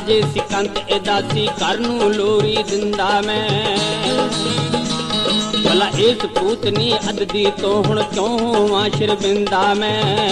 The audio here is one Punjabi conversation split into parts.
ਅਜੇ ਸਿਕੰਤ ਇਦਾਸੀ ਘਰ ਨੂੰ ਲੋਰੀ ਦਿੰਦਾ ਮੈਂ। ਭਲਾ ਇਸ ਪੂਤਨੀ ਅੱਧਦੀ ਤੋਂ ਹੁਣ ਕਿਉਂ ਹੋਵਾਂ ਸ਼ਰਮਿੰਦਾ ਮੈਂ।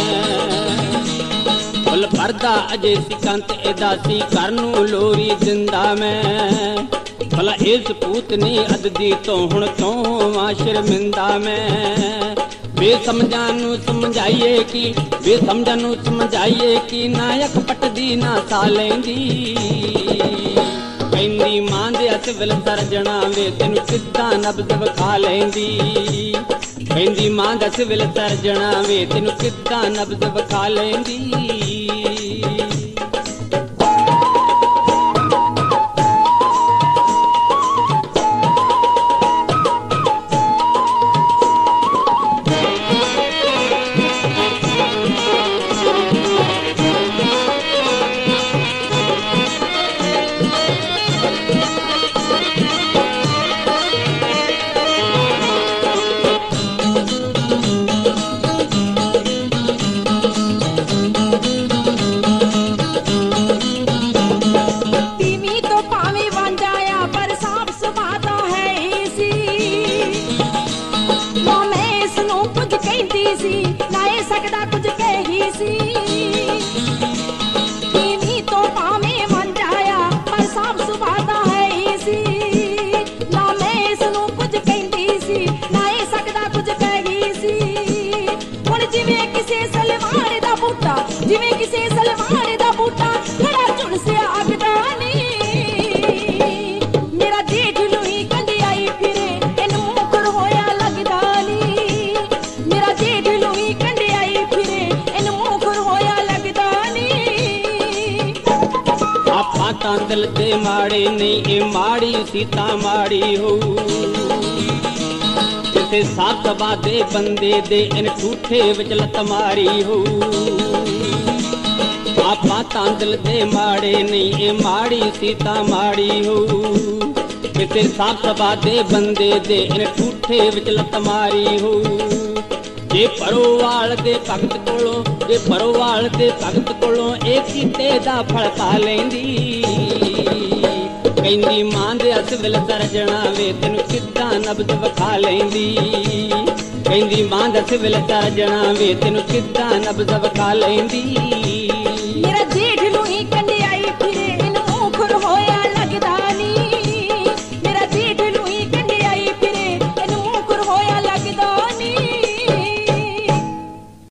ਫੁੱਲ ਭਰਦਾ ਅਜੇ ਸਿਕੰਤ ਇਦਾਸੀ ਘਰ ਨੂੰ ਲੋਰੀ ਦਿੰਦਾ ਮੈਂ। ਭਲਾ ਇਸ ਪੂਤਨੀ ਅੱਧਦੀ ਤੋਂ ਹੁਣ ਕਿਉਂ ਹੋਵਾਂ ਸ਼ਰਮਿੰਦਾ ਮੈਂ। ਬੇਸਮਝਾਂ ਨੂੰ ਸਮਝਾਈਏ ਕਿ ਬੇਸਮਝਾਂ ਨੂੰ ਸਮਝਾਈਏ ਕਿ ਨਾ ਅੱਖ ਪੱਟਦੀ ਨਾ ਸਾਹ ਲੈਂਦੀ। ਕਹਿੰਦੀ ਮਾਂ ਦੇ ਹੱਥ ਵਿਲ ਸਰਜਣਾ ਵੇ ਤੈਨੂੰ ਕਿੱਦਾਂ ਨਬਜ਼ ਵਿਖਾ ਲੈਂਦੀ। ਕਹਿੰਦੀ ਮਾਂ ਦੇ ਹੱਥ ਵਿਲ ਸਰਜਣਾ ਵੇ ਤੈਨੂੰ ਕਿੱਦਾਂ ਨਬਜ਼ ਵਿਖਾ ਲੈਂਦੀ। ਜਿਵੇਂ ਕਿਸੇ ਸਲਵਾਰ ਦਾ ਬੂਟਾ ਖੜਾ ਝੁਲਸਿਆ ਅਗਦਾ ਨੀ। ਮੇਰਾ ਜੇਠ ਨੂੰ ਹੀ ਕੰਡਿਆਈ ਫਿਰੇ ਇਹਨੂੰ ਮੁਖਰ ਹੋਇਆ ਲੱਗਦਾ ਨੀ। ਮੇਰਾ ਜੇਠ ਨੂੰ ਹੀ ਕੰਡਿਆਈ ਫਿਰੇ ਇਹਨੂੰ ਮੁਖਰ ਹੋਇਆ ਲੱਗਦਾ ਨੀ। ਆਪਾਂ ਤਾਂ ਦਿਲ ਦੇ ਮਾੜੇ ਨਹੀਂ ਇਹ ਮਾੜੀ ਸੀਤਾ ਮਾੜੀ ਹੋ। ਕਿਸੇ ਸਾਥ ਵਾਦੇ ਬੰਦੇ ਦੇ ਇਨ ਝੂਠੇ ਵਿੱਚ ਲੱਤ ਮਾਰੀ ਹੋ। ਆਪਾਂ ਤਾਂ ਦਿਲ ਦੇ ਮਾੜੇ ਨਹੀਂ ਇਹ ਮਾੜੀ ਸੀਤਾ ਮਾੜੀ ਹੋ। ਕਿਸੇ ਸਾਥ ਵਾਦੇ ਬੰਦੇ ਦੇ ਇਨ ਝੂਠੇ ਵਿੱਚ ਲੱਤ ਮਾਰੀ ਹੋ। ਜੇ ਪਰੋਵਾਲ ਦੇ ਭਗਤ ਕੋਲੋਂ ਜੇ ਪਰੋਵਾਲ ਦੇ ਭਗਤ ਕੋਲੋਂ ਇਹ ਕੀਤੇ ਦਾ ਫਲ ਪਾ ਲੈਂਦੀ। ਕਹਿੰਦੀ ਮਾਂ ਦੇ ਹੱਥ ਵਿਲ ਸਰਜਣਾ ਵੇ ਤੈਨੂੰ ਕਿੱਦਾਂ ਨਬਜ਼ ਵਿਖਾ ਲੈਂਦੀ। ਕਹਿੰਦੀ ਮਾਂ ਦੇ ਹੱਥ ਵਿਲ ਸਰਜਣਾ ਵੇ ਤੈਨੂੰ ਕਿੱਦਾਂ ਨਬਜ਼ ਵਿਖਾ ਲੈਂਦੀ।